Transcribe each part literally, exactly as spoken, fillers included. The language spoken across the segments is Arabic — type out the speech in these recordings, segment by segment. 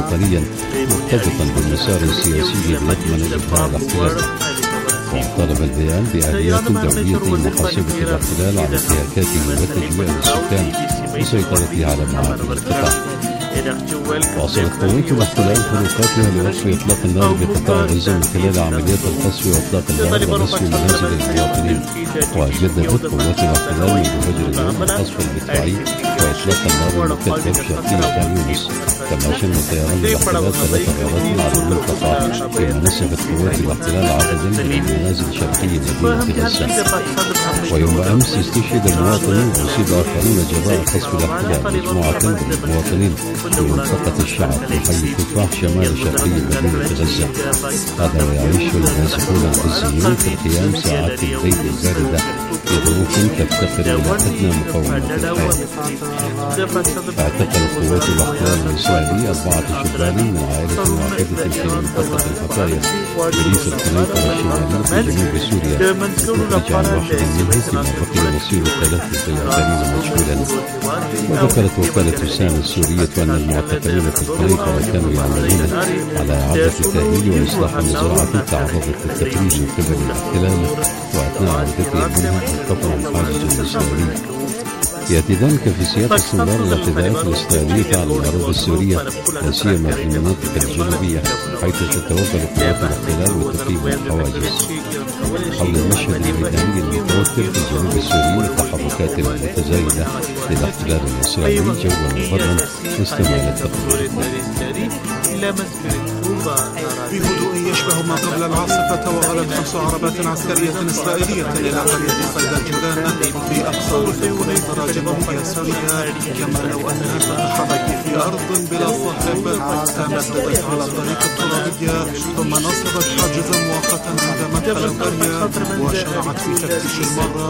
وطنيا مرتبطا بالمسار السياسي يضمن إبقاء الاحتلال. وطالب البيان بآليات دولية محاسبة الاحتلال على انتهاكاته وتجويع السكان وسيطرته على معابر القطاع. واصلت قوات الاحتلال خروقاتها لوقف اطلاق النار بقطاع غزه من خلال عمليات القصف واطلاق النار ونصف منازل المواطنين. وجددت قوات الاحتلال منذ فجر اليوم القصف المدفعي واطلاق النار المكثف شرقي خان يونس. كما شن طيران الاحتلال ثلاث غارات على المنطقه، فيما نسفت قوات الاحتلال عددا من المنازل شرقي مدينه غزه. ويوم امس استشهد المواطنون واصيب اخرون جراء قصف الاحتلال مجموعه من المواطنين في منطقة الشعب في حي تفاح شمال شرقي مدينة غزة. هذا ويعيش النازحون الغزيون في القيام ساعات الليل الباردة في ظروف تفتقر إلى أدنى مقومات الحياة. اعتقلت قوات الاحتلال الإسرائيلي أربعة شبان من عائلة واحدة في منطقة الحفاية بريف القنيطرة الشمالي في جنوب سوريا، مخرج عن واحد منهم فيما بقي مصير ثلاثة آخرين مجهولا. وذكرت وكالة سان السورية أن المعتقلين في القنيطرة كانوا يعملون على إعادة التأهيل وإصلاح مزرعة تعرضت للتخريج من قبل الاحتلال، وأثناء عودتهم منها انقطع الحاجز الإسرائيلي. يأتي ذلك في سياق استمرار الاعتداءات الإسرائيلية على الأراضي السورية لا سيما في المناطق الجنوبية، حيث تتوغل قوات الاحتلال وتقيم الحواجز. حول المشهد الميداني المتوتر في الجنوب السوري والتحركات المتزايدة للاحتلال الإسرائيلي جوا وبرا استمر التقرير. بهدوء يشبه ما قبل العاصفة وغلت خمس عربات عسكرية إسرائيلية إلى قرية صيدا جولان في أقصى القنيطرة جنوبية سوريا، كما لو أنها تتحرك في أرض بلا صاحب. تمددت على الطريق الترابية ثم نصبت حاجزا مؤقتا عند مدخل القرية وشرعت في تفتيش المرة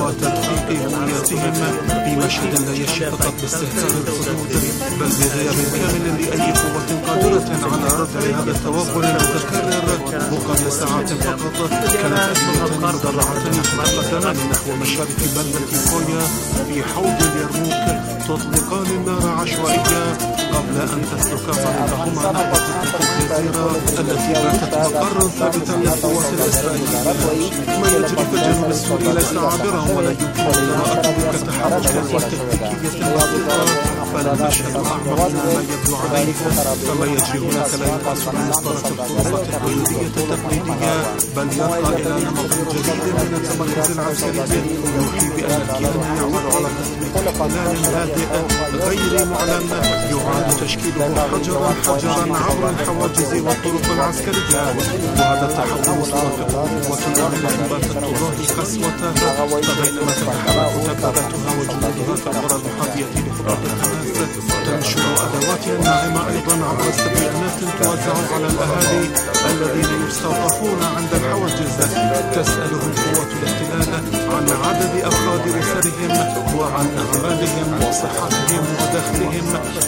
وتدقيق هوياتهم في مشهد لا يشي فقط باستهتار الخدود بل بغياب كامل لأي قوة قادرة على ردع هذا التوغل المتكرر. وقبل ساعات فقط كانت أدوية مدرعة تتقدمان نحو مشارف بلدة كويا في حوض اليرموك تطلقان النار عشوائية قبل أن تسلك طريقهما نحو الجزيرة التي باتت مقرا ثابتا للقوات الإسرائيلية. ما يجري في الجنوب السوري ليس عابرا ولا يمكن قراءته كتحركات تكتيكية بسيطة، فالمشهد أعمق مما يبدو عليه. فما يجري هناك لا يقاس بمسطرة الخطوات الحدودية التقليدية، بل يرقى إلى نمط جديد من التمركز العسكري يوحي بأن الكيان يعمل على تطبيق احتلال هادئ غير معلن يعاد تشكيله حجرا حجرا عبر الحواجز والطرق العسكرية. وهذا التحول يرافق قوة واحدة باتت تضاهي قسوتها، فبينما تتحرك دباباتها وجنودها في القرى المحاذية لخطوط الحماس تنشر أدواتها الناعمة أيضا عبر استبيانات توزع على الأهالي الذين يستوقفون عند الحواجز. تسألهم قوات الاحتلال عن عدد أفراد أسرهم وعن أعمالهم وصحتهم ودخلهم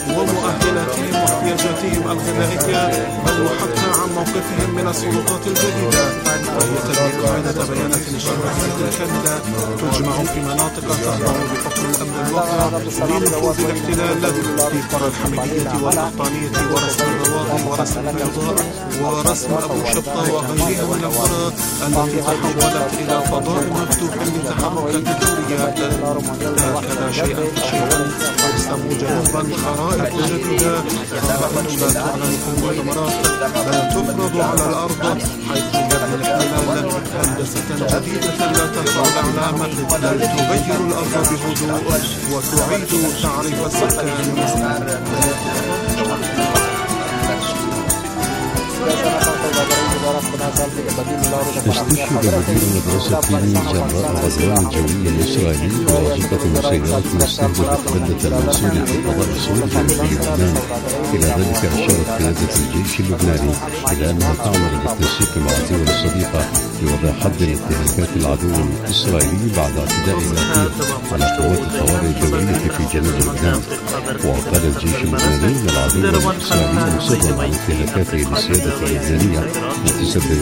ومؤهلاتهم واحتياجاتهم الغذائية، بل وحتى عن موقفهم من السلطات الجديدة. وهي تلك عدة بيانات اجتماعية كاملة تجمع في مناطق تخضع بحكم الأمن الواقع لنفوذ الاحتلال في قرى الحميدية والقحطانية ورسم الروابي ورسم البيضاء ورسم أبو شبطة وغيرها من القرى التي تحولت إلى فضاء مفتوح لتحركات الدوريات. هكذا شيئا فشيئا ترسم جنوبا خرائط جديدة، خرائط لا تعلن المؤتمرات بل تفرض على الأرض، حيث يبني الاحتلال هندسة جديدة لا ترفع الأعلام بل تغير الأرض بهدوء وتعيد تعريف السكان. استشهد مدير مدرسة جراء العدوان الجوي الإسرائيلي بواسطة مسيرات مستهدفة بلدة الموصول في الفضاء السوري جنوبي لبنان. إلى ذلك أشارت قيادة الجيش اللبناني إلى أنها تعمل بالتنسيق مع الدول الصديقة لوضع حد لاتهامات العدو الإسرائيلي بعد اعتداء الأخير على قوات الطوارئ الجوية في جنوب لبنان. وقال الجيش اللبناني أن العدو الإسرائيلي مصر على انتهاكاته للسيادة اللبنانية متسببا في زعزعة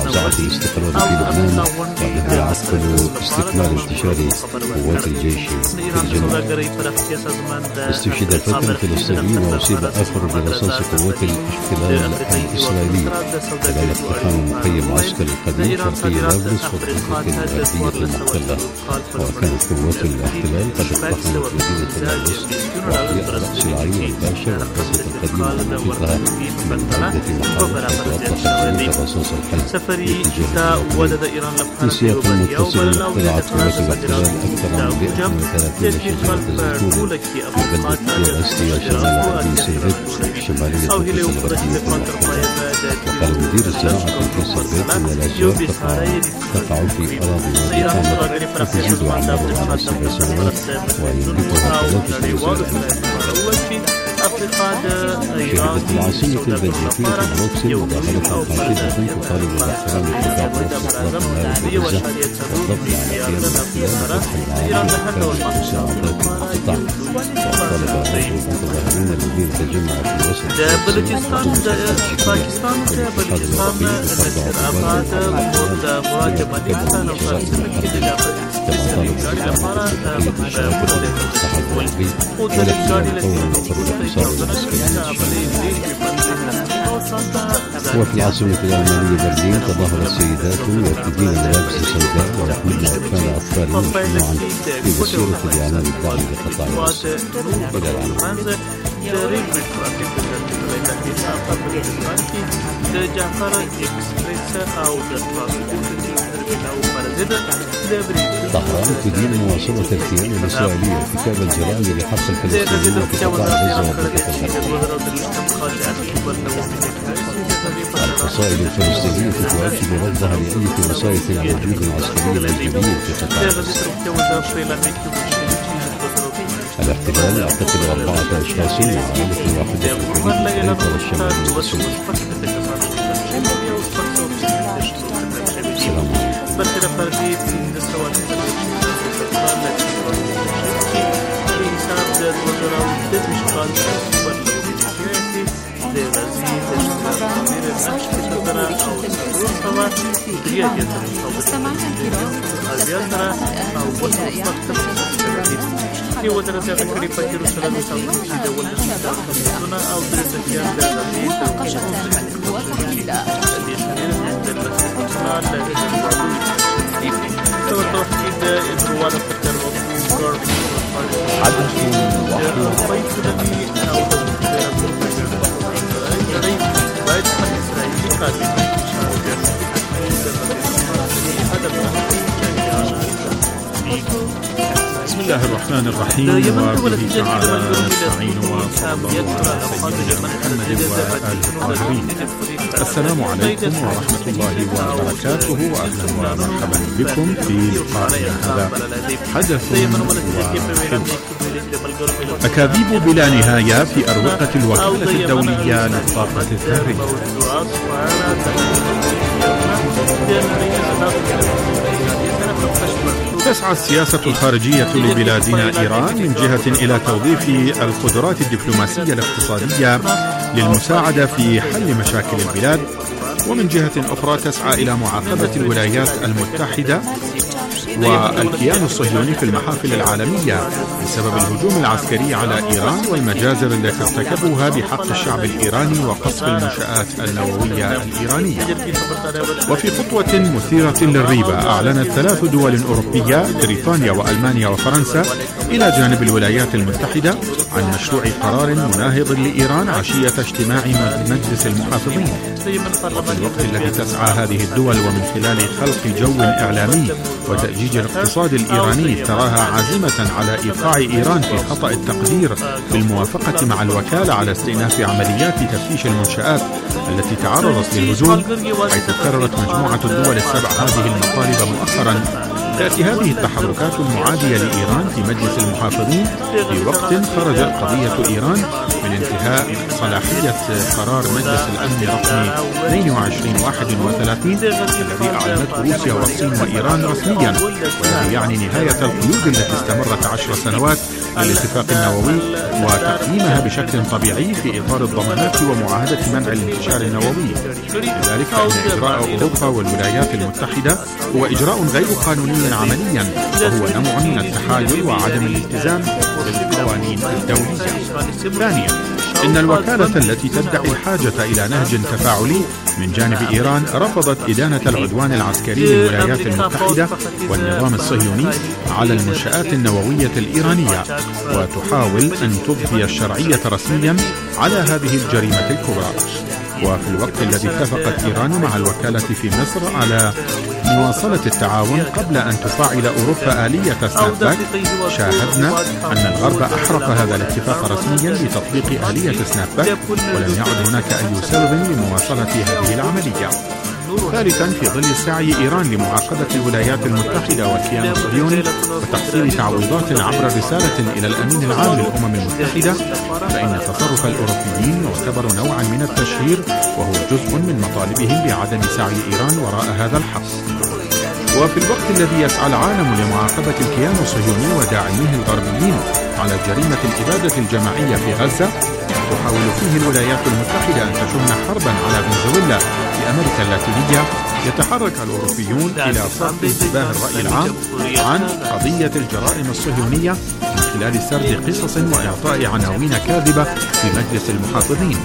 زعزعة الاستقرار في لبنان وأنه يعطل استكمال انتشار قوات الجيش في الجنوب. استشهد فرد فلسطيني وأصيب آخر برصاص قوات الاحتلال الإسرائيلي خلال اقتحام مخيم عسكري قديم شرقي نابلس والضفة الغربية المحتلة. وكانت قوات الاحتلال قد اقتحمت مدينة نابلس وهي رأس العين الباشا والضفة القديمة المحيطة من عدة محاولات وأطلقت جنود الرصاص الحي باتجاه في سياق متصل اطلعت قوات الاحتلال أكثر من مئة وثلاثين شجرة زيتون في بلدة دير أستيا شمال غربي سيرت شمالية الضفة الغربية المحتلة. وقال مدير الزراعة في سيرت أن الأشجار تقع في أراضي واسعة وتزيد أعمارها على سبع سنوات ويملكها ثلاثة وزارات. شهدت العاصمة البلجيكية بروكسل مداخلة حاشدة تطالب باحترام اتفاق نفس إطلاق النار في غزة والضغط على قيام الاحتلال فتح العالم وكافة مساعدات القطاع. وطالب غير المتظاهرين الذين تجمعوا في وسط بلوچستان پاکستان و بلوچستان استراباد و مراد مدينة وفلسطين كده كما طالب بإعادة اتفاقية الشراكة المتحدة الغربي والاحتلال القومي وفرض وفي العاصمة الألمانية برلين تظاهرت سيدات يرتدين ملابس سوداء ويحملن أكفان أطفال مجموعا في وسيلة الإعلام الداعي لقطاع غزة. إلى الآن طهران تدين مواصلة الكيان الإسرائيلي ارتكاب الجرائم لحق الفلسطينيين في قطاع غزة والضفة الغربية. الفصائل الفلسطينية تؤكد رفضها لأي وسائط وجود عسكري أجنبي في قطاع غزة. الاحتلال يعتقل أربعة أشخاص وعائلة واحدة في الجنوب والشمال والسوري. السلام في وزارة الخارجية في يروشلايم السعودية والمسجد أو بريطانيا بسم الله الرحمن الرحيم وبه تعالى نستعين وصلى الله على سيدنا محمد وآله الطاهرين. السلام عليكم ورحمة الله وبركاته وأهلا ومرحبا بكم في لقائنا هذا حدث وحوار. أكاذيب بلا نهاية في أروقة الوكالة الدولية للطاقة الذرية. تسعى السياسة الخارجية لبلادنا إيران من جهة إلى توظيف القدرات الدبلوماسية الاقتصادية للمساعدة في حل مشاكل البلاد، ومن جهة أخرى تسعى إلى معاقبة الولايات المتحدة والكيان الصهيوني في المحافل العالمية بسبب الهجوم العسكري على إيران والمجازر التي ارتكبوها بحق الشعب الإيراني وقصف المنشآت النووية الإيرانية. وفي خطوة مثيرة للريبة أعلنت ثلاث دول أوروبية بريطانيا وألمانيا وفرنسا إلى جانب الولايات المتحدة عن مشروع قرار مناهض لإيران عشية اجتماع مجلس المحافظين. وفي الوقت الذي تسعى هذه الدول ومن خلال خلق جو إعلامي وتأجيج الاقتصاد الإيراني تراها عازمة على إيقاع إيران في خطأ التقدير بالموافقة مع الوكالة على استئناف عمليات تفتيش المنشآت التي تعرضت للهجوم، حيث كررت مجموعة الدول السبع هذه المطالب مؤخرا. تأتي هذه التحركات المعادية لإيران في مجلس المحافظين في وقت خرجت قضية إيران من انتهاء صلاحية قرار مجلس الأمن رقم اثنين وعشرين واحد وثلاثين الذي أعلنته روسيا والصين وإيران رسميا، والذي يعني نهاية القيود التي استمرت عشر سنوات للاتفاق النووي وتقييمها بشكل طبيعي في إطار الضمانات ومعاهدة منع الانتشار النووي. لذلك فإن إجراء أوروبا والولايات المتحدة هو إجراء غير قانوني عمليا، وهو نوع من التحايل وعدم الالتزام بالقوانين الدولية. ثانيا، إن الوكالة التي تدعي الحاجة إلى نهج تفاعلي من جانب إيران رفضت إدانة العدوان العسكري للولايات المتحدة والنظام الصهيوني على المنشآت النووية الإيرانية، وتحاول أن تضفي الشرعية رسميا على هذه الجريمة الكبرى. وفي الوقت الذي اتفقت إيران مع الوكالة في مصر على مواصلة التعاون قبل أن تفعل أوروبا آلية سناب باك، شاهدنا أن الغرب أحرق هذا الاتفاق رسميا لتطبيق آلية سناب باك، ولم يعد هناك أي سبب لمواصلة هذه العملية. ثالثا، في ظل سعي إيران لمعاقبة الولايات المتحدة والكيان الصهيوني وتحصيل تعويضات عبر رسالة إلى الأمين العام للأمم المتحدة، فإن تصرف الأوروبيين يعتبر نوعا من التشهير، وهو جزء من مطالبهم بعدم سعي إيران وراء هذا الحبس. وفي الوقت الذي يسعى العالم لمعاقبة الكيان الصهيوني وداعميه الغربيين على جريمة الإبادة الجماعية في غزة، تحاول فيه الولايات المتحدة أن تشن حربا على فنزويلا في أمريكا اللاتينية، يتحرك الأوروبيون إلى صرف انتباه الرأي العام عن قضية الجرائم الصهيونية من خلال سرد قصص وإعطاء عناوين كاذبة في مجلس المحافظين.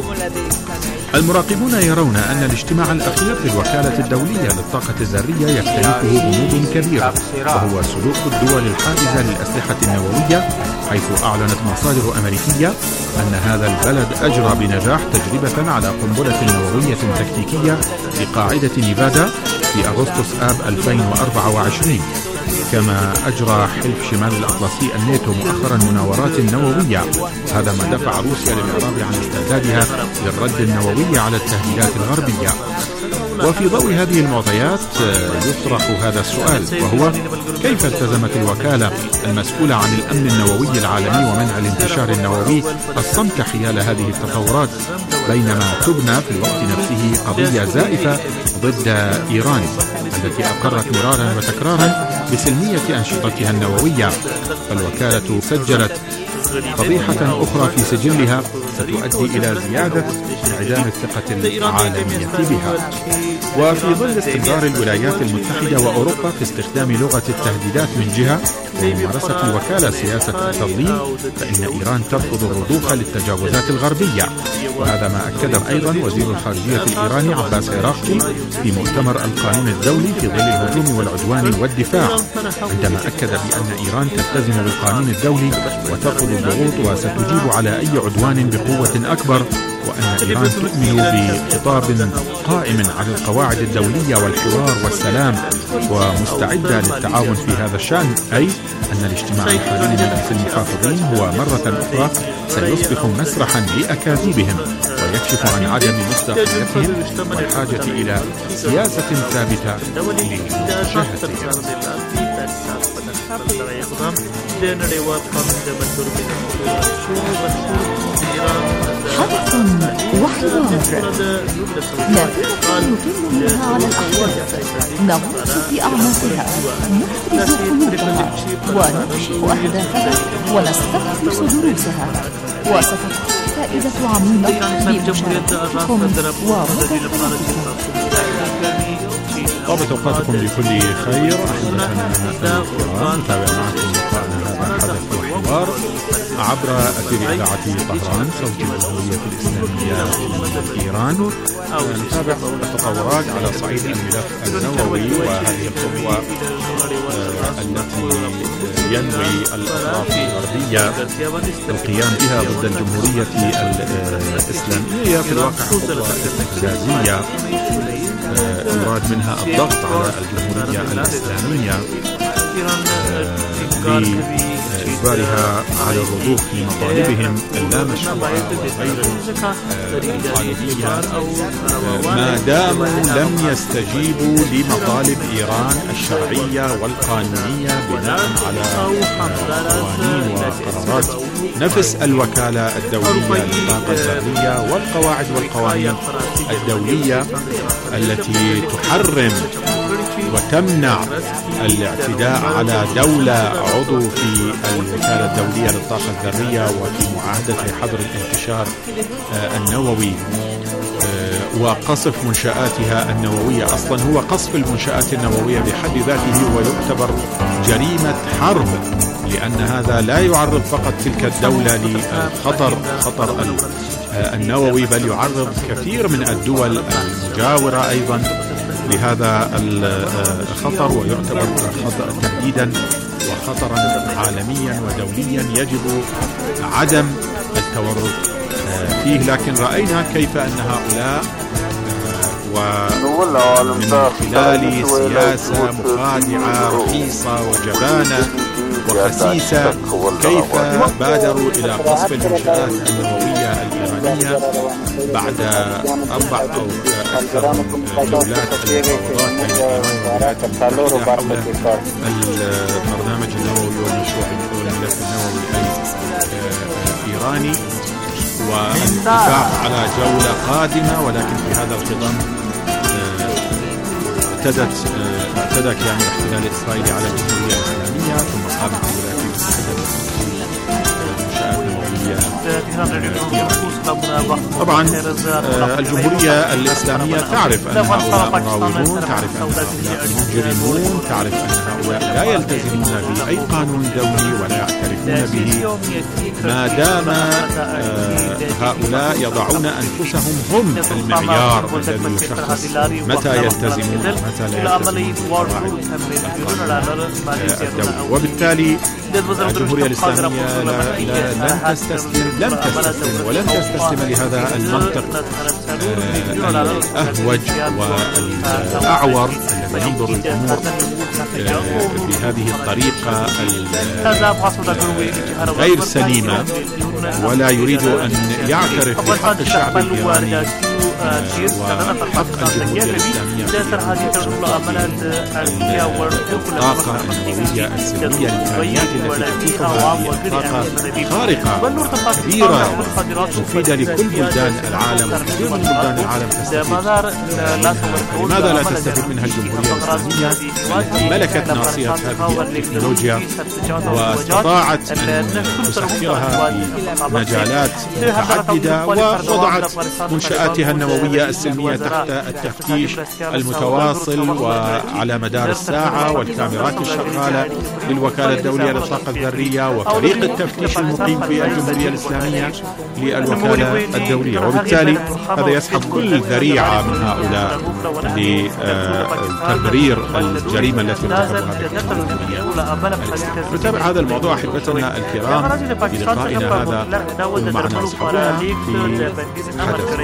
المراقبون يرون أن الاجتماع الأخير للوكالة الدولية للطاقة الذرية يختلفه غموض كبير، وهو سلوك الدول الحائزة للأسلحة النووية، حيث أعلنت مصادر أمريكية أن هذا البلد أجرى بنجاح تجربة على قنبلة نووية تكتيكية في قاعدة نيفادا في أغسطس آب ألفين وأربعة وعشرين. كما أجرى حلف شمال الأطلسي الناتو مؤخرا مناورات نووية، هذا ما دفع روسيا للإعراب عن استعدادها للرد النووي على التهديدات الغربية. وفي ضوء هذه المعطيات يطرح هذا السؤال، وهو كيف التزمت الوكالة المسؤولة عن الأمن النووي العالمي ومنع الانتشار النووي الصمت حيال هذه التطورات، بينما تبنى في الوقت نفسه قضية زائفة ضد إيران التي أقرت مرارا وتكرارا بسلمية أنشطتها النووية. فالوكالة سجلت فضيحة أخرى في سجلها ستؤدي إلى زيادة انعدام الثقة العالمية بها. وفي ظل استمرار الولايات المتحدة وأوروبا في استخدام لغة التهديدات من جهة وممارسة الوكالة سياسة التضليل، فإن إيران ترفض الرضوخ للتجاوزات الغربية، وهذا ما أكده أيضا وزير الخارجية الإيراني عباس عراقي في مؤتمر القانون الدولي في ظل الهجوم والعدوان والدفاع، عندما أكد بأن إيران تلتزم بالقانون الدولي وترفض الضغوط وستجيب على أي عدوان بقوة أكبر، وأن إيران تؤمن بخطاب قائم على القواعد الدولية والحوار والسلام ومستعدة للتعاون في هذا الشأن، أي أن الاجتماع الحالي لمجلس المحافظين هو مرة أخرى سيصبح مسرحا لأكاذيبهم ويكشف عن عدم مصداقيتهم والحاجة إلى سياسة ثابتة لمواجهتها. حدث وحوار نافذة يتم منها على الأحداث، نغوص في أعماقها، نفرز قلوبها ونكشف أهدافها ونستخلص دروسها، وستكون فائدة عميمة بمشاركتكم ومداخلتكم. طابت أوقاتكم بكل خير أحبتنا الكرام، نتابع معكم لقاءنا هذا حدث وحوار عبر أثير إذاعة طهران صوت الجمهورية الإسلامية في إيران. نتابع التطورات على صعيد الملف النووي وهذه الخطوة التي ينوي الأطراف الغربية القيام بها ضد الجمهورية الإسلامية، في الواقع خطوة استفزازية يراد منها الضغط على الجمهورية الإسلامية بإجبارها على الرضوخ لمطالبهم اللامشروعة وغير قانونية ما داموا لم يستجيبوا لمطالب إيران الشرعية والقانونية بناء على قوانين وقرارات نفس الوكالة الدولية للطاقة الذرية والقواعد والقوانين الدولية التي تحرم وتمنع الاعتداء على دولة عضو في الوكالة الدولية للطاقة الذرية وفي معاهدة حظر الانتشار النووي وقصف منشآتها النووية. أصلا هو قصف المنشآت النووية بحد ذاته هو يعتبر جريمة حرب، لأن هذا لا يعرض فقط تلك الدولة للخطر خطر النووي، بل يعرض كثير من الدول المجاورة أيضا لهذا الخطر، ويعتبر تهديدا وخطرا عالميا ودوليا يجب عدم التورط فيه. لكن رأينا كيف أن هؤلاء ومن خلال سياسة مخادعة رخيصة وجبانة وخسيسة كيف بادروا إلى قصف المنشآت النووية الإيرانية بعد أربع أو أكثر من جولات المفاوضات بين إيران والولايات المتحدة حول البرنامج النووي والمشروع الملف النووي الإيراني، والدفاع على جولة قادمة. ولكن في هذا الخضم اعتدت اعتدى كيان الاحتلال الإسرائيلي على الجمهورية الإسلامية، ثم قامت الولايات المتحدة طبعا الجمهورية الإسلامية تعرف أن هؤلاء مراودون، تعرف أن هؤلاء مجرمون، تعرف أن هؤلاء لا يلتزمون بأي قانون دولي ولا يعترفون به، ما دام هؤلاء يضعون أنفسهم هم المعيار الذي يشخص متى يلتزمون ومتى لا يلتزمون الدولي. وبالتالي الجمهورية الإسلامية لن تستسلم لم تستسلم ولن تستسلم لهذا المنطق الأهوج والأعور الذي ينظر للأمور بهذه الطريقة غير سليمة، ولا يريد أن يعترف بحق الشعب الإيراني وحق الجمهورية الإسلامية الطاقة النووية السلمية، الإمكانيات التي تتيحها هي طاقة خارقة كبيرة مفيدة لكل بلدان العالم، وكثير من بلدان العالم تستفيد. لماذا لا تستفيد منها الجمهورية الإسلامية التي ملكت ناصية هذه التكنولوجيا واستطاعت أن تسخرها في مجالات متعددة، ووضعت منشآتها النووية السلمية تحت التفتيش المتواصل وعلى مدار الساعة، والكاميرات الشغالة للوكالة الدولية للطاقة الذرية، وفريق التفتيش المقيم في الجمهورية الإسلامية للوكالة الدولية. وبالتالي هذا يسحب كل ذريعة من هؤلاء لتبرير الجريمة التي ارتكبوها. نتابع هذا الموضوع أحبتنا الكرام في لقائنا هذا ومعنا أصحابنا في حدث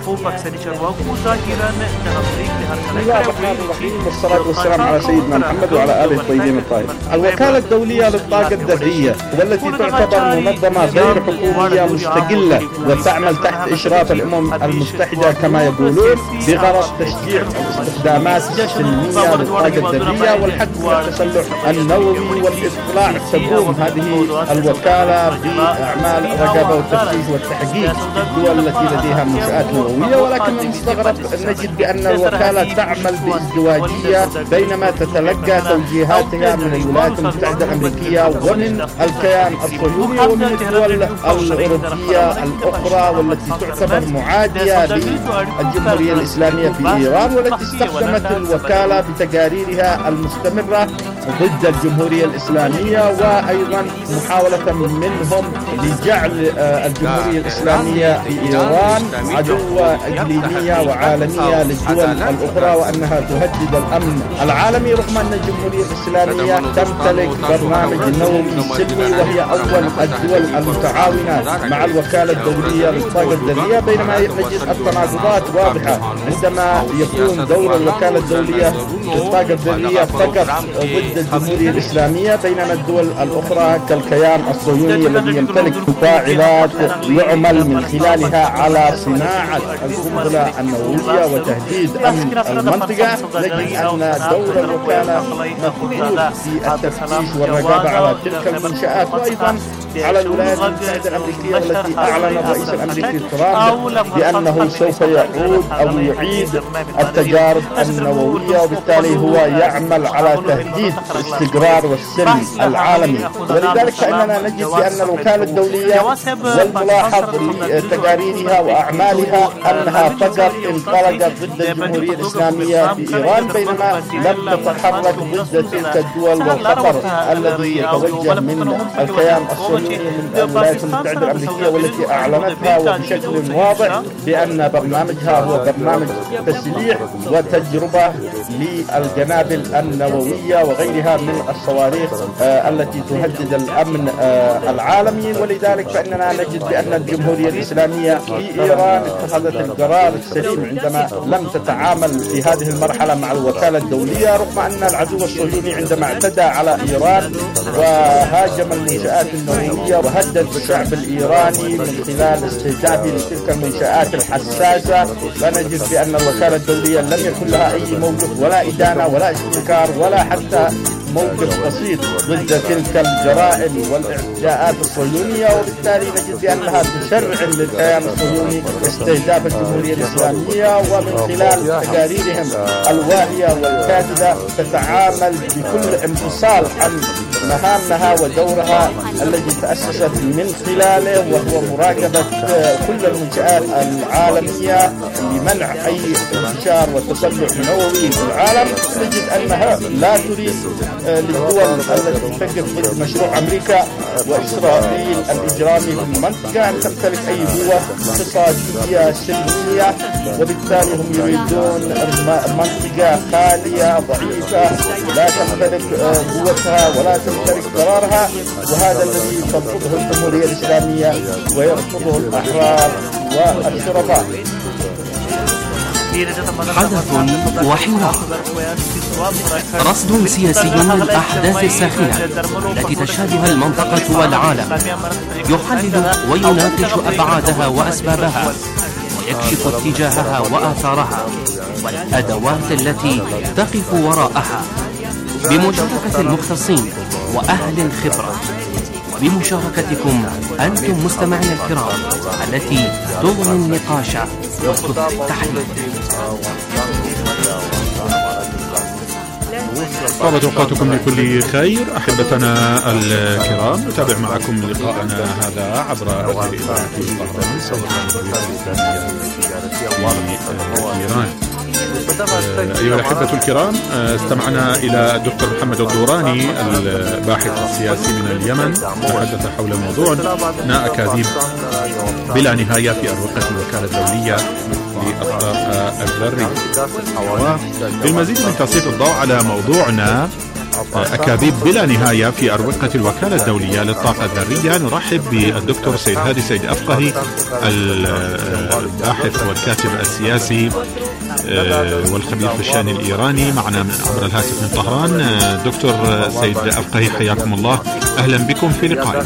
والصلاة والسلام على سيدنا محمد وعلى آله الطيبين الطاهرين. الوكالة الدولية للطاقة الذرية والتي تعتبر منظمة غير حكومية مستقلة وتعمل تحت إشراف الأمم المتحدة كما يقولون بغرض تشجيع الاستخدامات السلمية للطاقة الذرية والحد من التسلح النووي والاطلاع. تقوم هذه الوكالة بأعمال الرقابة والتفتيش والتحقيق في الدول التي لديها منشآت نووية، ولكن المستغرب نجد بأن الوكالة تعمل بازدواجية بينما تتلقى توجيهاتها من الولايات المتحدة الأمريكية ومن الكيان الصهيوني ومن الدول الأوروبية الأخرى والتي تعتبر معادية للجمهورية الإسلامية في إيران، والتي استخدمت الوكالة بتقاريرها المستمرة ضد الجمهورية الإسلامية، وأيضا محاولة منهم لجعل الجمهورية الإسلامية في إيران عدوة إقليمية وعالمية للدول الأخرى، وأنها تهدد الأمن العالمي، رغم أن الجمهورية الإسلامية تمتلك برنامج نووي سلمي وهي أول الدول المتعاونة مع الوكالة الدولية للطاقة الذرية. بينما نجد التناقضات واضحة عندما يكون دور الوكالة الدولية للطاقة الذرية فقط ضد ضد الجمهورية الإسلامية، بينما الدول الأخرى كالكيان الصهيوني الذي يمتلك مفاعلات يعمل من خلالها على صناعة القنبلة النووية وتهديد أمن المنطقة. نجد أن دور الوكالة مفروض في التفتيش والرقابة على تلك المنشآت، وأيضا على الولايات المتحدة الأمريكية والتي أعلن الرئيس الأمريكي ترامب بأنه سوف يعود أو يعيد التجارب النووية، وبالتالي هو يعمل على تهديد الاستقرار والسلم العالمي. ولذلك فإننا نجد بأن الوكالة الدولية والملاحظ لتقاريرها وأعمالها أنها فقط انطلقت ضد الجمهورية الإسلامية في إيران، بينما لم تتحرك ضد تلك الدول والخطر الذي يتوجه من الكيان الصهيوني من الولايات المتحدة الأمريكية، والتي أعلنتها وبشكل واضح بأن برنامجها هو برنامج تسليح وتجربة للقنابل النووية وغيرها من الصواريخ آه التي تهدد الأمن آه العالمي. ولذلك فإننا نجد بأن الجمهورية الإسلامية في إيران اتخذت القرار السليم عندما لم تتعامل في هذه المرحلة مع الوكالة الدولية، رغم أن العدو الصهيوني عندما اعتدى على إيران وهاجم المنشآت النووية وهدد الشعب الإيراني من خلال استهدافه لتلك المنشآت الحساسة، فنجد بأن الوكالة الدولية لم يكن لها أي موقف ولا إدانة ولا استنكار ولا حتى موقف بسيط ضد تلك الجرائم والاعتداءات الصهيونية. وبالتالي نجد بأنها تشرع للكيان الصهيوني استهداف الجمهورية الإسلامية، ومن خلال تقاريرهم الواهية والكاذبة تتعامل بكل انفصال عن مهامها ودورها الذي تأسست من خلاله، وهو مراقبة كل المنشآت العالمية لمنع أي انتشار وتسلح نووي في العالم. نجد أنها لا تريد للدول التي تقف ضد مشروع أمريكا وإسرائيل الإجرامي في المنطقة أن تمتلك أي قوة اقتصادية سلمية، وبالتالي هم يريدون منطقة خالية ضعيفة لا تمتلك قوتها ولا تمتلك قرارها، وهذا الذي ترفضه الجمهورية الإسلامية ويرفضه الأحرار والشرفاء. حدث وحوار، رصد سياسي للأحداث الساخنة التي تشهدها المنطقة والعالم، يحلل ويناقش أبعادها وأسبابها، ويكشف اتجاهها وآثارها والأدوات التي تقف وراءها، بمشاركة المختصين وأهل الخبرة، وبمشاركتكم أنتم مستمعين الكرام التي تغني النقاش وتثري التحليل. طابت أوقاتكم لكل خير أحبتنا الكرام، نتابع معكم لقاءنا هذا عبر أثير إذاعة طهران صوت إيران. أيها الأحبة الكرام، استمعنا إلى الدكتور محمد الدوراني الباحث السياسي من اليمن، تحدث حول موضوع أكاذيب بلا نهاية في أروقة الوكالة الدولية للطاقة الذرية. بالمزيد من تسليط الضوء على موضوعنا أكاذيب بلا نهاية في أروقة الوكالة الدولية للطاقة الذرية، نرحب بالدكتور سيد هادي سيد أفقهي الباحث والكاتب السياسي والخبير في الشأن الإيراني، معنا عبر الهاتف من طهران. دكتور سيد أفقهي، حياكم الله، أهلا بكم في لقائنا.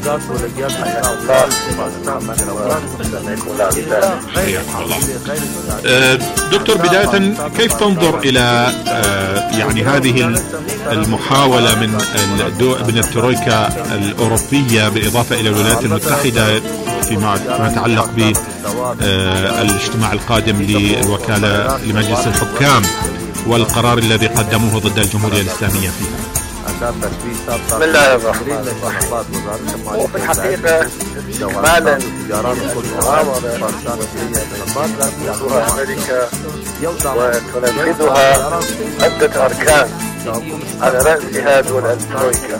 حياكم الله. دكتور، بداية كيف تنظر إلى يعني هذه المحاولة من من الترويكا الأوروبية بالإضافة إلى الولايات المتحدة فيما يتعلق بالاجتماع القادم للوكالة لمجلس الحكام والقرار الذي قدموه ضد الجمهورية الإسلامية فيها؟ بسم الله الرحمن الرحيم. وفي الحقيقة إكمالا للمحاولة أمريكا وتنفذها عدة أركان على رأسها دول الترويكا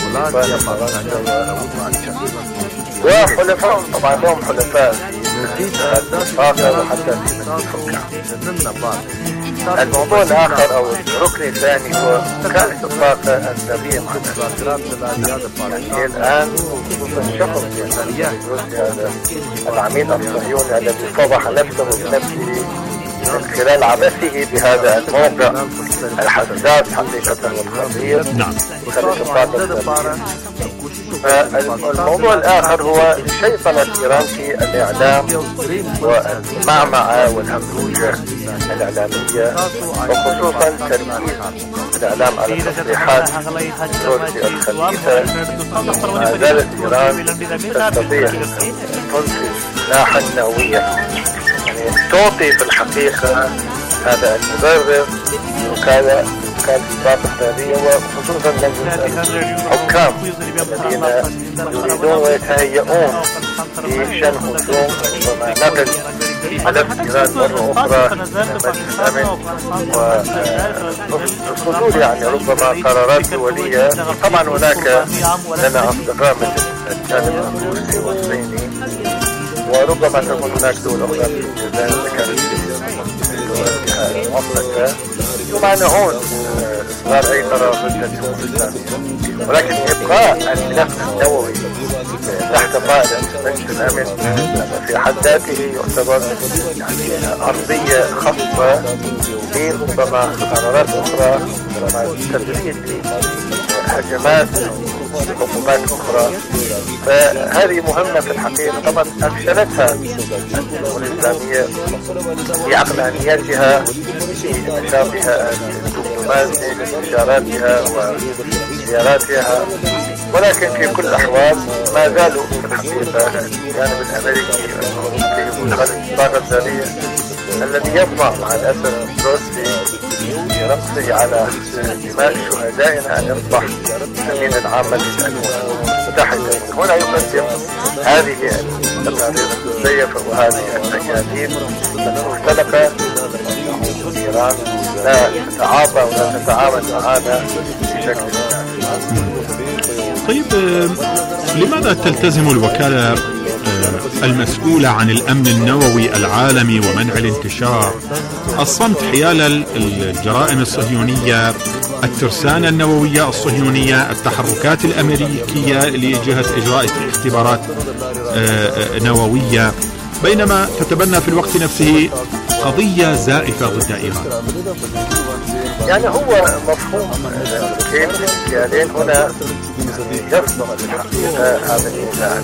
وحلفاء، طبعا لهم حلفاء الطاقة وحتى في الحكام. الموضوع الآخر أو الركن الثاني هو وكالة الطاقة الذرية. يعني الآن شخص يعني روسيا هذا العميل الصهيوني الذي فضح نفسه بنفسه من خلال عبثه بهذا الموقع الحساس حقيقة والخطير. نعم. الموضوع الآخر هو شيطنة إيران في الإعلام والمعمعة والهمروجة الإعلامية، وخصوصا تركيز الإعلام على تصريحات روسيا الخبيثة. ما زالت إيران تستطيع أن تنتج سلاحا نوويا، يعني تعطي في الحقيقة هذا المبرر وكذا كانت الطاقة الذرية، وخصوصا الحكام الذين يريدون ويتهيئون لشن هجوم ونقل ملف إيران مرة أخرى مجلس الأمن وصدور يعني ربما قرارات دولية. طبعا هناك لنا أصدقاء مثل الجانب الروسي والصيني، وربما تكون هناك دول أخرى في الجزائر إذا كانت مطلقة يمانعون إصدار أي قرار ضد الحكومة الإسلامية، ولكن إبقاء الملف النووي تحت قاعدة مجلس الأمن في حد ذاته يعتبر يعني أرضية خاصة لربما قرارات أخرى، ربما تدريب لهجمات حكومات أخرى. فهذه مهمة في الحقيقة طبعا أفشلتها الحكومة الإسلامية بعقلانيتها في نشاطها الدبلوماسي لإشاراتها وزياراتها، ولكن في كل الأحوال ما زالوا في الحقيقة الجانب الأمريكي الأوروبي والخارج الطاقة الذرية الذي يطمع مع الأسف الروسي برقصه على دماء شهدائنا أن يصبح أمينا عاما للأمم المتحدة. هنا يقدم هذه التقارير المزيفة وهذه التكاليف المختلقة أنه إيران لا تتعاطى ولا تتعامل معنا بشكل طيب. لماذا تلتزم الوكالة المسؤولة عن الأمن النووي العالمي ومنع الانتشار الصمت حيال الجرائم الصهيونية، الترسانة النووية الصهيونية، التحركات الأمريكية لجهة إجراء اختبارات نووية، بينما تتبنى في الوقت نفسه قضية زائفة ضد إيران؟ يعني هو مفهوم كيف الاتجاهين هنا يصدر الحقيقة هذا الإنسان،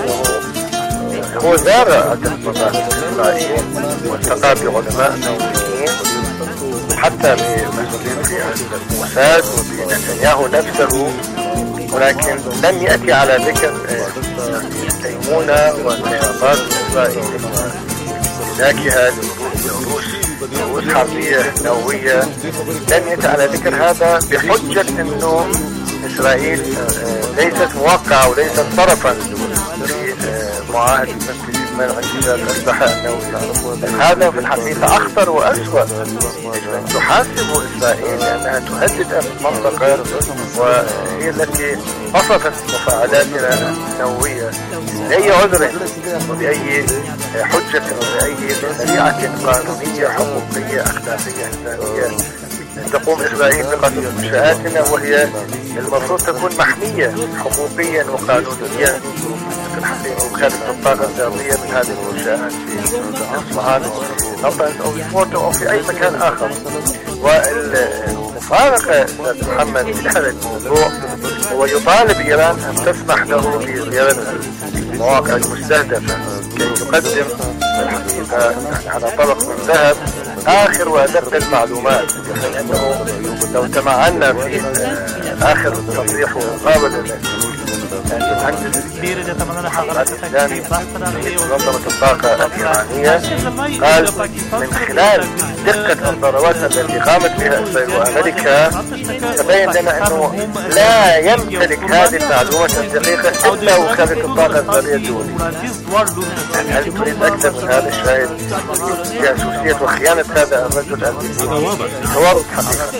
هو زار الاختبارات في إسرائيل والتقى بعلماء نوويين حتى بمسؤولين في الموساد وبنتنياهو نفسه، ولكن لم يأتي على ذكر التيمونة والنشاطات الإسرائيلية وإهلاكها لرؤوس رؤوس حربية نووية. لم يأتي على ذكر هذا بحجة أنه إسرائيل ليست موقعة وليست طرفا في معاهدة منع انتشار الأسلحة النووية. هذا في الحقيقة أخطر وأسوأ. تحاسب إسرائيل لأنها تهدد المنطقة وهي التي وصفت مفاعلاتنا النووية بأي عذر وبأي حجة وبأي شريعة قانونية حقوقية أخلاقية إنسانية تقوم إسرائيل بقتل منشآتنا، وهي المفروض تكون محمية حقوقيا وقانونيا في الحقيقة. وكانت الطاقة الذرية من هذه المنشآت في أصفهان أو في فورتو أو في أي مكان آخر. والمفارقة محمد في هذا الموضوع هو يطالب إيران أن تسمح له بزيارة المواقع المستهدفة كي يقدم الحقيقة على طبق من ذهب آخر وأدق المعلومات، لأنه لو تمعنا في آخر التصريح ومقابلة المهندس الإسلامي منظمة الطاقة الإيرانية قال من خلال دقة الضربات التي قامت بها إسرائيل وأمريكا تبين لنا أنه لا يمتلك هذه المعلومات الدقيقة إلا وكالة الطاقة الذرية الدولية. يعني هل تريد أكثر من هذا الشيء؟ جاسوسية وخيانة هذا الرجل هذا واضح حقيقة.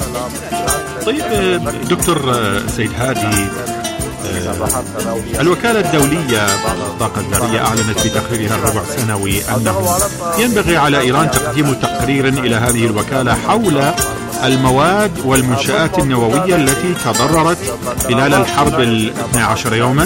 طيب دكتور سيد هادي، الوكالة الدولية للطاقة الذرية أعلنت في تقريرها الربع سنوي أنه ينبغي على إيران تقديم تقرير إلى هذه الوكالة حول المواد والمنشآت النووية التي تضررت خلال الحرب الاثنى عشر يوما،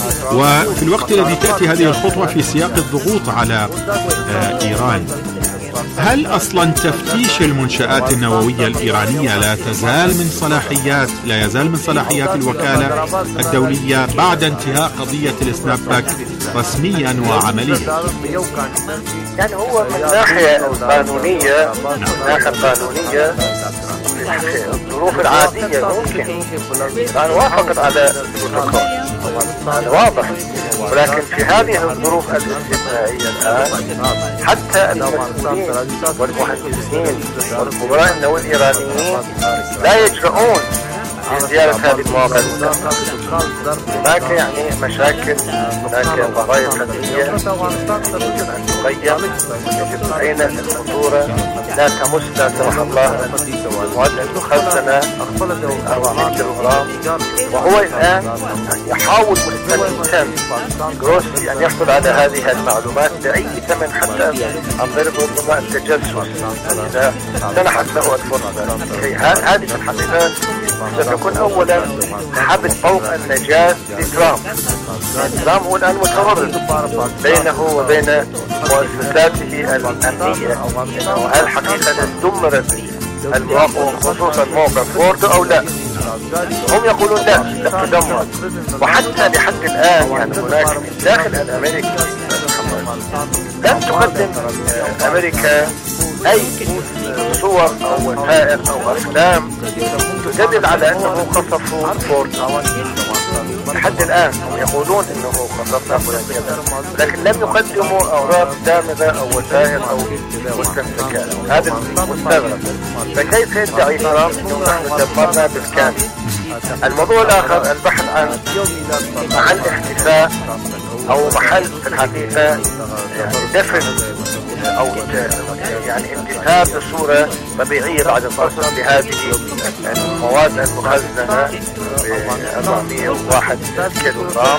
وفي الوقت الذي تأتي هذه الخطوة في سياق الضغوط على إيران. هل أصلا تفتيش المنشآت النووية الإيرانية لا تزال من صلاحيات لا يزال من صلاحيات الوكالة الدولية بعد انتهاء قضية السناب باك رسميا وعمليا؟ يعني هو من ناحية قانونية من ناحية قانونية في الظروف العادية ممكن الآن وافقت على البروتوكول، هذا واضح، ولكن في هذه الظروف الاستثنائية الآن حتى المسؤولين والمهندسين والخبراء النووي الإيرانيين لا يجرؤون لزيارة هذه المواقع. هناك يعني مشاكل، هناك قضايا قضية يجب أن تقيم، يجب أين الخطورة لا تمس لا سمح الله المعدل المخزنة أو متر غرام. وهو الآن يحاول مستميتا جروسي أن يحصل على هذه المعلومات بأي ثمن، حتى عن طريق ربما التجسس إذا سنحت له الفرصة. هذه الحقيقة ستكون أولا حبل فوق النجاة لترامب. ترامب هو الآن متورط بينه وبين مؤسساته الأمنية إنه هل حقيقة دمرت المواقع خصوصا موقع فوردو أو لا. هم يقولون لا لا تدمر، وحتى لحد الآن يعني هناك داخل الأمريكي لم تقدم أمريكا أي صور أو وثائق أو أفلام تدل على أنه قصفوا فوردو. لحد الآن يقولون أنه قصفنا فلان، لكن لم يقدموا أوراق دامغة أو وثائق أو مستمسكات. هذا المستغرب. فكيف يدعي ترامب أنه نحن دمرنا بالكامل؟ الموضوع الآخر البحث عن محل اختفاء أو محل في الحقيقة يعني دفن أو يعني انتهاء بصورة طبيعية بعد الفصل لهذه المواد المخزنة ب أربعمئة وواحد كيلو جرام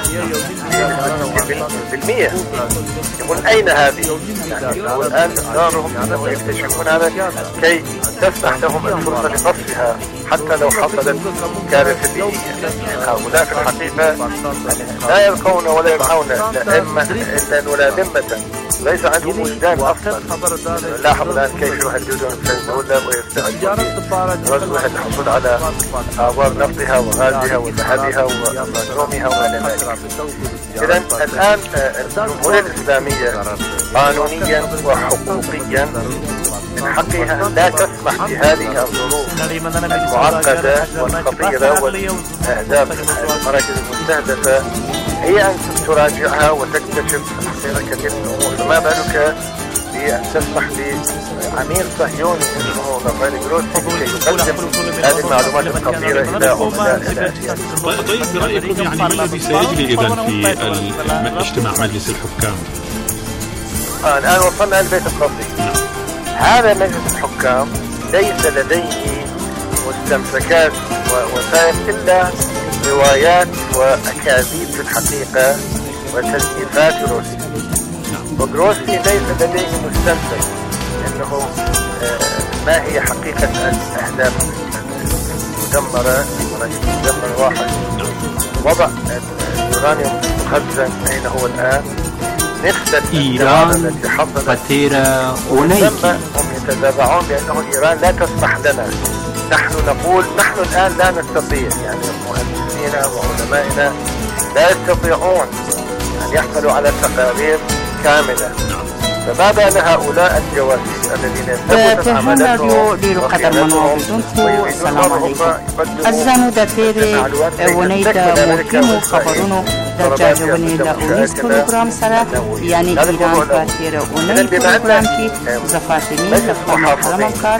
بالمئة. يقول أين هذه؟ يعني الآن إصرارهم أنه يكتشفون هذا كي تسمح لهم الفرصة لقصفها حتى لو حصلت كارثة بيئية. هؤلاء في الحقيقة لا يلقون ولا يرعون لا إما إلا ولا ذمة، ليس عندهم وجدان أصلا. لاحظ الآن كيف يهددون فنزويلا ويستعدون غزوها للحصول على آبار نفطها وغازها وذهبها ومعدومها وما ذلك. إذن الآن الجمهورية الإسلامية قانونيا وحقوقيا من حقها أن لا تسمح بهذه الظروف المعقدة والخطيرة والأهداف المراكز المستهدفة هي أن تراجعها وتكتشف كثير من الأمور. فما بالك بأن تسمح لعميل صهيوني اسمه رافائيل جروسي كي يقدم هذه المعلومات الخطيرة إلى عملاء. طيب برأيكم يعني ما الذي سيجري إذن في اجتماع مجلس الحكام؟ آه الآن وصلنا البيت القصدي. هذا مجلس الحكام ليس لديه مستمسكات ووثائق إلا روايات وأكاذيب في الحقيقة وتزييفات جروسي. وجروسي ليس لديه مستمسك أنه ما هي حقيقة الأهداف المدمرة مدمر واحد وضع اليورانيوم المخزن أين هو الآن نسبة إيران فتيرة ونيكي. هم يتذرعون بأنه إيران لا تسمح لنا. نحن نقول نحن الآن لا نستطيع، يعني مهندسينا وعلمائنا لا يستطيعون أن يحصلوا على تقارير كاملة. فما بال هؤلاء الجواسيس الذين ثبتت عملتهم وخيانتهم ويريدون الزانو داتيري ونيدا مهمو خبرونو درجة ونيدا ونيس كيلوغرام سرا يعني إيران فاتيرا ونيدا كيلوغرام كي زفاتيني لفما حرم كار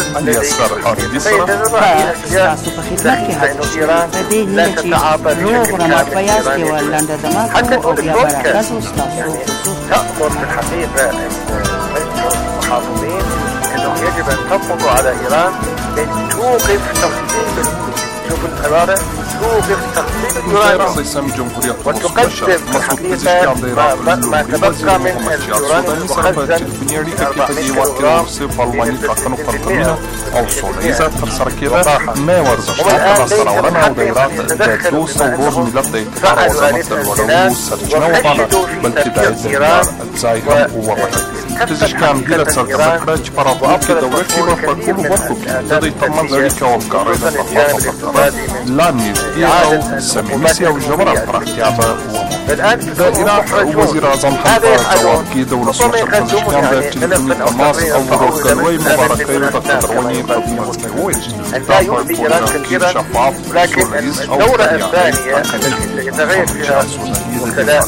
فأساسو بخدمت كهات فديه نيجي روغرامات فياسكي واللاندا دماغو وبيا براغاز وستاسو تأمر في الحقيقة المحافظين أنه يجب أن تضغطوا على إيران لتوقف تقسيم. شوف القرار توقف تخصيب اليورانيوم وتقدم في الحقيقة ما, ما تبقى من اليورانيوم المخزن أربعمائة كيلوغرام أو صوليزة ترسر كده ما ورزشنا تبصر ورنا وديرات دوس وروز ملابد اتحار وزمت الولو سرجنا وبانا بل كده الزيار الزايهم وورحك تزيش كان هيلة سرقبكرة جبرات دولة في بفر كل وقت تدي طمان ذلك ومقارنة فقط فقط لا نيز إيرو سميمسيا وجبرات فرحتيابا دائرة وزير أعظم حلقة جوابكي دولة سوشة تزيشكان ذات تلفني الناس أو روكالوي مباركي وتقدروني بأبنية كويس لا يؤذي إيران كثيرا لكن الدورة الثانية التي يتغير فيها الخلاء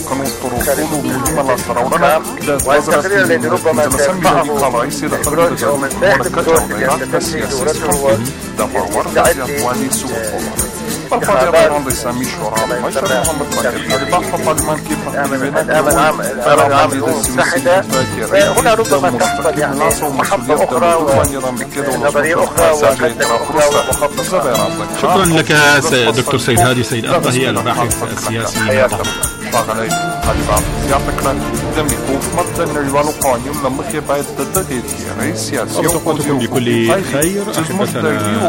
والتقرير الذي ربما سيرفعه البروج أو من ذات البروج لتسجيل دورته تعدي الفاضل عندي سامي شورا ما يشرح محمد مكر اللي بحث طالمان كيف أمن أمن عام أمن عام مساحدة هنا ربما تحصل يعني محطة أخرى ونظرية أخرى وخطة أخرى ومخططة. شكرا لك دكتور سيد هادي سيد الطهي الباحث السياسي. شغلي هذا يعطيك دم يكوف مدن الرجال قانون لما كبايت تدديت يعني سياسي وقتكم بكل خير أحبتنا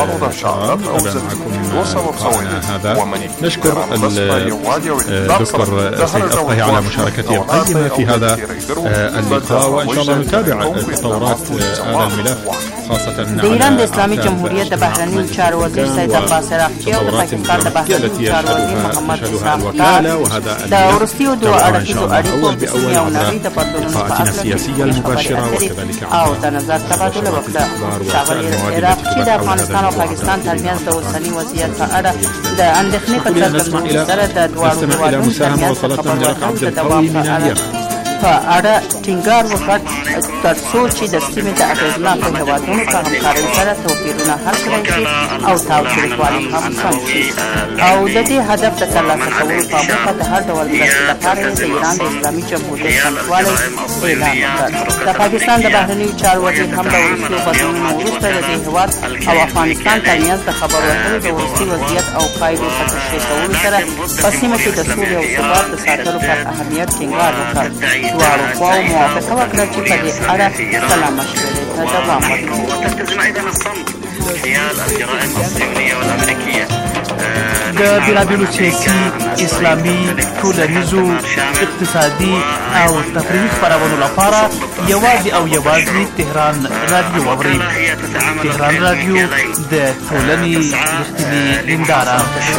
الأبناء هذا نشكر الدكتور سيد الطهي على مشاركته القيمة في هذا اللقاء وإن شاء الله نتابع تطورات هذا الملف خاصة د ایران د اسلامي جمهوریت د بهرني چارو وزیر سید عباس عراقچي او د پاکستان د بهرني چارو وزیر محمد اسحاق دار د وروستیو دوه اړخیزو اړیکو د سیمې او نړۍ د بدلونونو په اړه او د نظر تبادله وکړه. ښاغلي عراقچي د افغانستان او پاکستان ترمنځ د اوسني وضعیت په اړه د اندېښنې په څرګندولو سره د دواړو هېوادونو ترمنځ د خبرو د دوام په اړه په اړه ټینګار وکړ تر څو چې د سیمې د اغېزناکو هېوادونو په همکارۍ سره توپیرونه حل کړای شي او تاوتریخوالی هم کم شي او د دې هدف د ترلاسه کولو په موخه د هر ډول مرستې لپاره د ایران د اسلامي جمهوریت څنګهوالی اعلان وکړ. د پاکستان د بهرنیو چارو وزیر هم د وروستیو بدلونونو وروسته د دې هېواد او افغانستان ترمنځ د خبرو اترو د وروستي وضعیت او قاعدو په تشریح کولو سره په سیمه کې د سولې او ثبات د ساتلو پر اهمیت ټینګار وکړ. دواړو خواو موافقه وکړه چې په دې اړه سلا مشورې ته دوام ورکړي. وتلتزم ايضا الصمت حيال الجرائم الصهيونيه والامريكيه. د بیلابیلو سیاسي اسلامي ټولنیزو اقتصادي او تفریحي خپرونو لپاره یوازې او یوازې تهران رادیو واورئ. تهران رادیو د ټولنې رښتینې هنداره.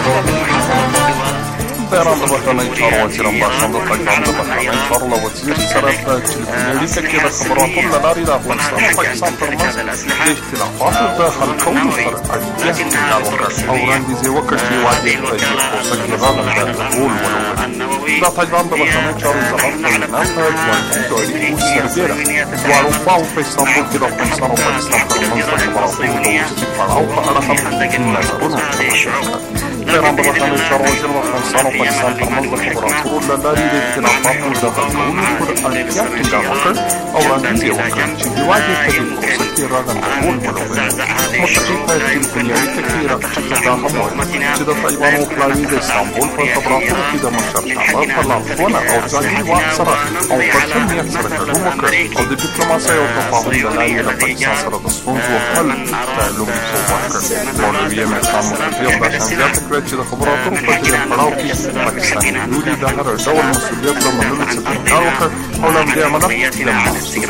بيران دبحرني شارو وزير مباشر دقيقان دبحرني شارو لوزير سرف تلفونيري كده خبراتهم لناري لأفغانستان وباكستان ترمز الاختلافات داخل كون فرق الجهة أوران ديزي وكش في وادي التاريخ وسجلان الدول والوزير دا تجران دبحرني شارو زغرف النافذ والتدوري والسربيرة وعرفاو في اسطنبول كده أفغانستان وباكستان ترمز خبراتهم لوزير فرعو فأرخم النظرون بيران دبحرني شارو وزير أفغانستان وباكستان ترمز خبراتهم لناري الاختلافات داخل كون فرق الجهة وكر أوران ديزي وكش في وادي التاريخ وسجلان الدول والوزير متحقيقة تلفونيري كثيرة حتى داخل جدا طيبان وكلاوي دي اسطنبول فالخبراتهم كده مشاركة فالعفونة أو جاهي وأكثر أو فرشن يكسر كدوم وكر أو دي دبلوماسية وتفاهم دلائي لباكستان سرد الصنز وقل تعلم وكر مولوية مكان متفير داشان زيادة كريت جدا خبراتهم فتجد فراوكي باكستان يولي دهر دول المسؤوليات لما نمت ستنكار وكر أولا بدي أمنا لما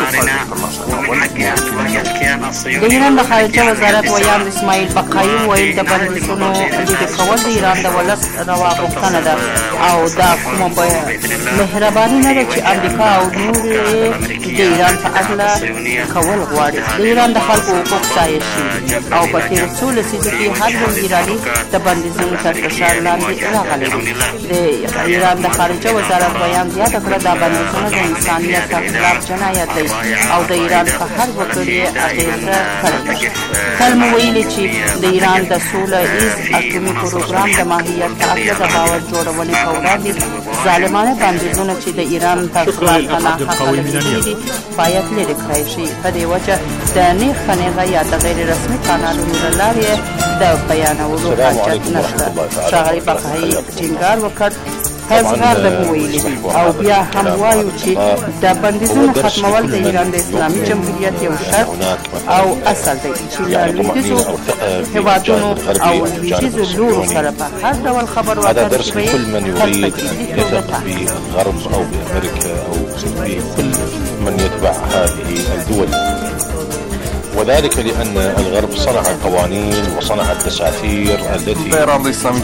د ایران د خارجه وزارت ویان اسماعیل بقایي ویل د بندیزونو لیرې کول د ایران د ولس روا غوښتنه ده او دا کومه مهرباني نه ده چې امریکا او نور د ایران په اړه کول غواړي. د ایران د خلکو حقوق ضایع شي او په تېرو څو لسیزو کې هر یو ایراني د بندیزونو تر فشار لاندې راغلی دی. د ایران د خارجه وزارت ویان زیاته کړه دا بندیزونه د انسانیت خلاف جنایت دی او د ایران په هر وګړي اغېز پریکړه کړې. تل مو ویلي چې د ایران د سوله ایز اټومي پروګرام د ماهیت په اړه د باور جوړونې په وړاندې ظالمانه بندیزونه چې د ایران تر خلاف ناحقه لګېدلي دي باید لرې کړای شي. په دې وجه د نیغ په نیغه یا د غیر رسمي کانالونو له لارې د بیانولو حاجت نشته. ښاغلي بقایي ټینګار وکړ هزغار د مو ویلي دي او بیا هم وایو چې د بندیزونو ختمول د ایران د اسلامي جمهوریت یو شرط او اصل دی چې له لویدیځو هېوادونو او لویدیځو لورو سره په هر ډول خبرو اترو کې به یې بالغرب أو بأمريكا أو بكل من يتبع هذه الدول، وذلك لأن الغرب صنع قوانين وصنع الدساتير التي تجعله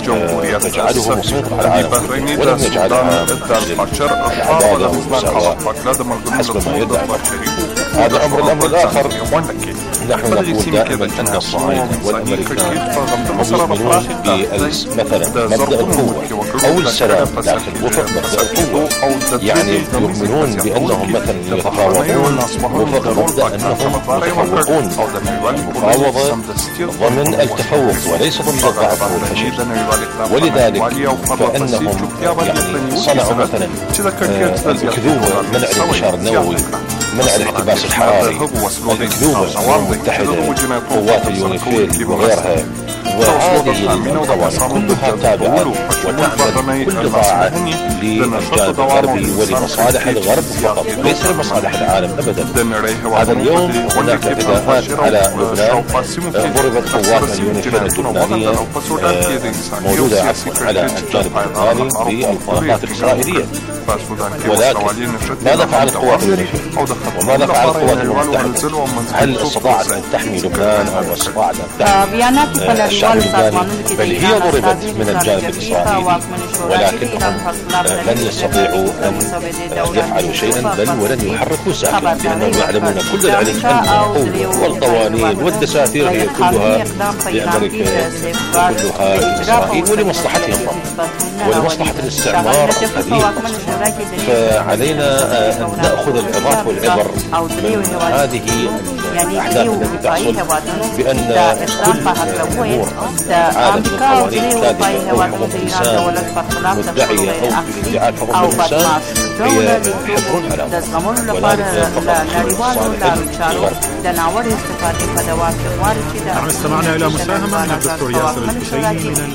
مسيطر على العالم ولم يجعلها العدالة والمساواة حسب ما يدعي. هذا أمر. الأمر الآخر، نحن نقول دائما أن الصهاينة والأمريكان يؤمنون مثلا مبدأ القوة أو السلام، لكن وفق مبدأ القوة، يعني يؤمنون بأنهم مثلا يتفاوضون وفق مبدأ أنهم يتفوقون. المفاوضة ضمن التفوق وليس ضمن الضعف والفشل، ولذلك فإنهم يعني صنعوا مثلا الكذوبة منع الانتشار النووي، منع الاحتباس الحراري، الكذوبة الأمم المتحدة، قوات اليونيفيل وغيرها. وهذه القوانين كلها تابعة وتعمل كل طاعة للجانب الغربي ولمصالح الغرب فقط، ليس لمصالح العالم أبدا. هذا اليوم هناك اعتداءات على لبنان، ضربت قوات اليونيفيل اللبنانية موجودة على الجانب اللبناني بالطلقات الإسرائيلية. ولكن ماذا فعلت قوات اليونيفيل وماذا فعلت قوات المتحدة؟ هل استطاعت أن تحمي لبنان أو استطاعت أن تحمي الشعب اللبناني؟ بل هي ضربت من الجانب الإسرائيلي، ولكنهم لن يستطيعوا أن يفعلوا شيئا بل ولن يحركوا ساكنا، لأنهم يعلمون كل العلم أن القوة والقوانين والدساتير هي كلها لأمريكا وكلها لإسرائيل ولمصلحتهم فقط ولمصلحة الاستعمار القديم. فعلينا أن نأخذ العظات والعبر من هذه الأحداث التي تحصل، بأن كل الأمور عادة القوانين الكاذبة أو حقوق الإنسان مدعية أو ادعاء حقوق الإنسان هي حبر على ولذلك فقط نعم. استمعنا إلى مساهمة من الدكتور ياسر الحسيني من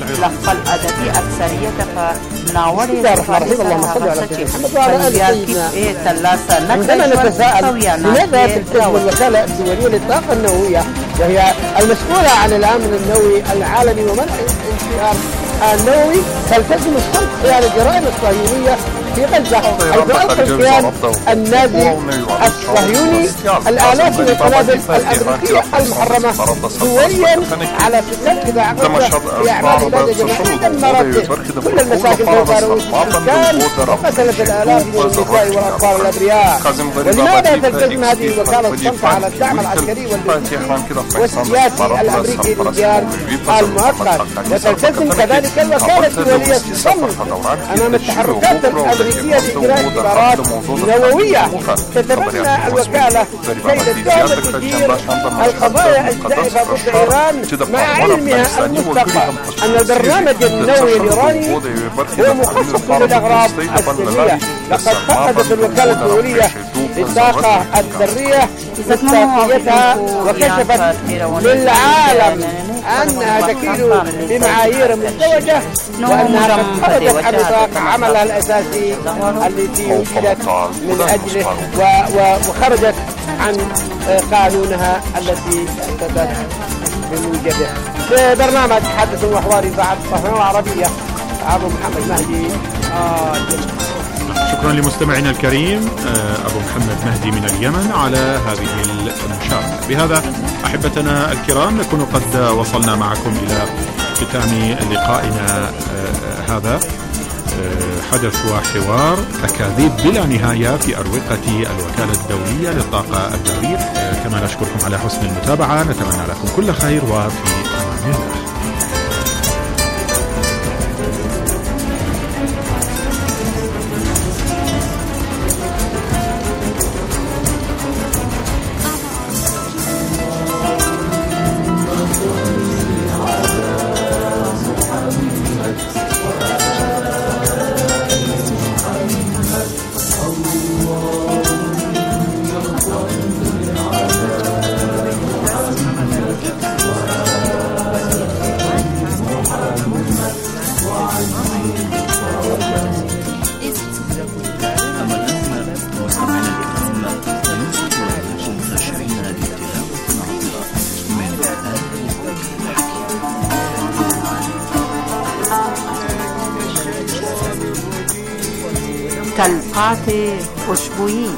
العراق. اللهم صل على سيدنا محمد وعلى آل سيدنا. عندما نتساءل لماذا تلتزم الوكالة الدولية للطاقة النووية وهي المسؤولة عن الأمن النووي العالمي ومنع الانتشار النووي تلتزم الصمت حيال الجرائم الصهيونية في غزة، حيث ألقى الكيان النازي الصهيوني الآلاف من القنابل الأمريكية المحرمة دوليا على سكان قطاع غزة في أعمال إبادة جماعية دمرت كل المساكن فوق رؤوس السكان وقتلت الآلاف من النساء والأطفال الأبرياء. ولماذا تلتزم هذه الوكالة الصمت على الدعم العسكري والسياسي الأمريكي للكيان المؤقت، وتلتزم كذلك الوكالة الدولية الصمت أمام التحركات الأمريكية لإجراء قرارات نووية؟ تتبنى الوكالة كي تدعم تدير القضايا الزائفة ضد إيران مع علمها المسبق أن البرنامج النووي الإيراني هو مخصص للأغراض السلمية. لقد فقدت الوكالة الدولية للطاقة الذرية مصداقيتها وكشفت للعالم أنها تكيل بمعايير مزدوجة وأنها قد خرجت عن نطاق عملها الأساسي التي وجدت من أجله وخرجت عن قانونها التي أسست بموجبه. في برنامج حدث وحوار إذاعة القناة العربية، أبو محمد مهدي. آه شكرا لمستمعينا الكريم أبو محمد مهدي من اليمن على هذه المشاركة. بهذا أحبتنا الكرام نكون قد وصلنا معكم إلى ختام لقائنا هذا، حدث وحوار أكاذيب بلا نهاية في أروقة الوكالة الدولية للطاقة الذرية. كما نشكركم على حسن المتابعة، نتمنى لكم كل خير وفي أمان الله. تلقات خوشبویی.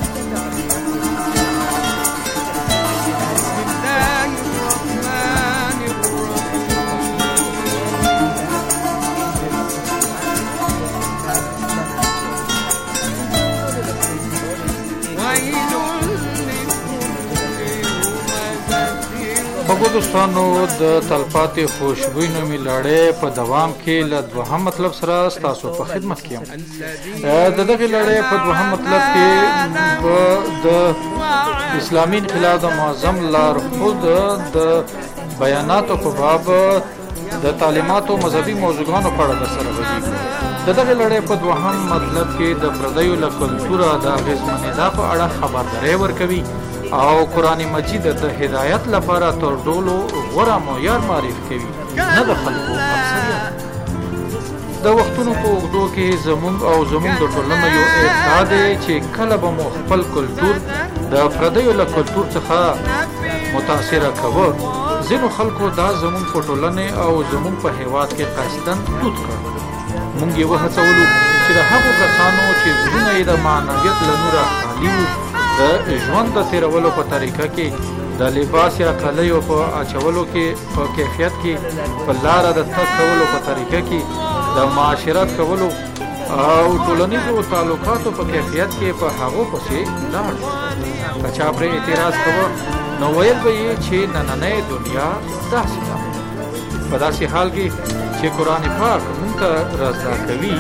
خو دوستانو د تلپاتې خوشبوی نومي لړۍ په دوام کې له دوهم مطلب سره ستاسو په خدمت کې یم. د دغې لړۍ په دوهم مطلب کې د اسلامي انقلاب د معظم لارښود د بیاناتو په باب د تعلیماتو مذهبي موضوعګانو په اړه درسره غږیږو. د دغې لړۍ په دوهم مطلب کې د پردیو له کلتوره د اغېزمنېدا په اړه خبرداری ورکوي او قرآن مجید د هدایت لپاره تر ټولو غوره معیار معرفي کوي، نه د خلکو اکثریت. د وختونو په اوږدو کې زموږ او زموږ د ټولنو یو ابتدا دی چې کله به مو خپل کلتور د پردیو له کلتور څخه متاثره کوه. ځینو خلکو دا زموږ په ټولنې او زموږ په هیواد کې قصداً دود کړ. موږ یې وهڅولو چې د هغو کسانو چې زړونه یې د معنویت له نوره خالي وو د ژوند د تیرولو په طریقه کې، د لباس یا کالیو په اچولو کې، په کیفیت کې، په لاره د تګ کولو په طریقه کې، د معاشرت کولو او ټولنیزو تعلقاتو په کیفیت کې په هغو پسې لاړ. که چا پرې اعتراض کوه نو ویل به یې چې نننۍ دنیا داسې ده. په داسې حال کې چې قرآن پاک موږ ته رضا کوي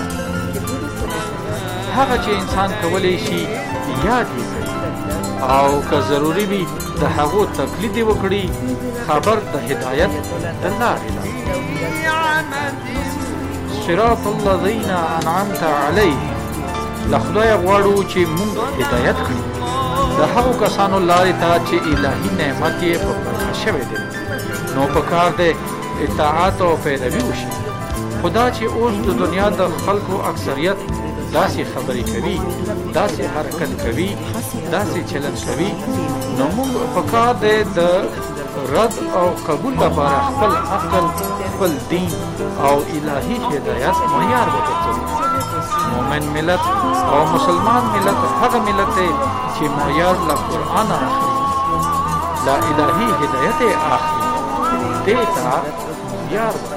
هغه چې انسان کولی شي یاد یې کړي او که ضروري وي د هغو تقلید یې وکړي. خبر د هدایت د لارې ده. صراط الذین انعمت علیهم، له خدایه غواړو چې موږ هدایت کړي د هغو کسانو لارې ته چې الهي نعمت یې په برخه شوی دی. نو پکار دی اطاعت او پیروي وشي. خدا چې اوس د دنیا د خلکو اکثریت داسې خبرې کوي، داسې حرکت کوي، داسې چلن کوي، نو موږ پکار دی د رد او قبول لپاره خپل عقل، خپل دین او الهي هدایت معیار وګرځوو. مومن ملت او مسلمان ملت هغه ملت دی چې معیار له قرآن اخلي، له الهي هدایت اخلي، دې ته معیار وګرځوو.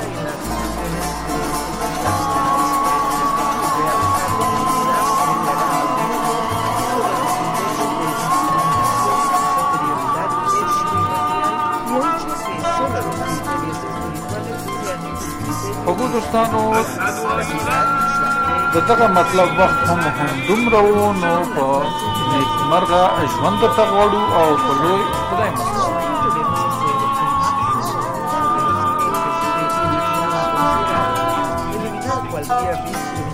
خو دوستانو د دغه مطلب وخت هم همدومره و، نو په نیکمرغه ژوند درته غواړو او په لوی خدای مو غواړو.